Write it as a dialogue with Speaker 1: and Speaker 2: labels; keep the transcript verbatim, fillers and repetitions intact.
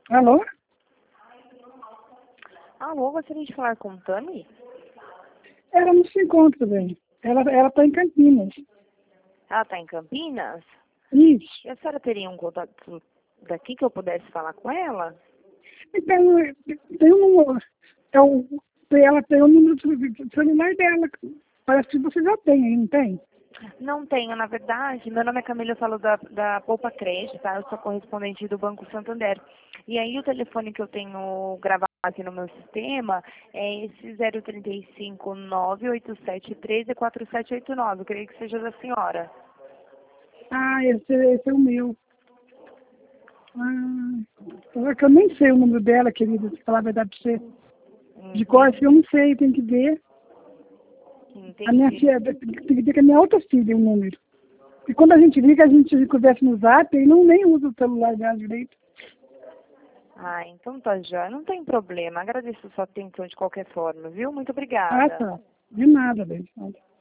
Speaker 1: Alô?
Speaker 2: Alô, gostaria de falar com Tami?
Speaker 1: Ela não se encontra, bem. Ela ela está em Campinas.
Speaker 2: Ela está em Campinas?
Speaker 1: Isso.
Speaker 2: E a senhora teria um contato daqui que eu pudesse falar com ela?
Speaker 1: Então, tem um número. É o, ela tem o número do celular dela. Parece que você já tem aí, não tem?
Speaker 2: Não tenho, na verdade. Meu nome é Camila, eu falo da, da Poupa Crédito, tá? Eu sou correspondente do Banco Santander. E aí o telefone que eu tenho gravado aqui no meu sistema é esse zero trinta e cinco, nove oito sete um três, quatro sete oito nove. Eu creio que seja da senhora.
Speaker 1: Ah, esse, esse é o meu. Ah, é que eu nem sei o número dela, querida, se falar a verdade pra você. De cor, assim, eu não sei, tem que ver. A minha
Speaker 2: Entendi.
Speaker 1: filha, tem que ver que a minha outra filha o número. E quando a gente liga, a gente conversa no zap e não nem usa o celular dela direito.
Speaker 2: Ah, então tá já. Não tem problema. Agradeço a sua atenção de qualquer forma, viu? Muito
Speaker 1: Ah,
Speaker 2: obrigada.
Speaker 1: tá. De nada, bem.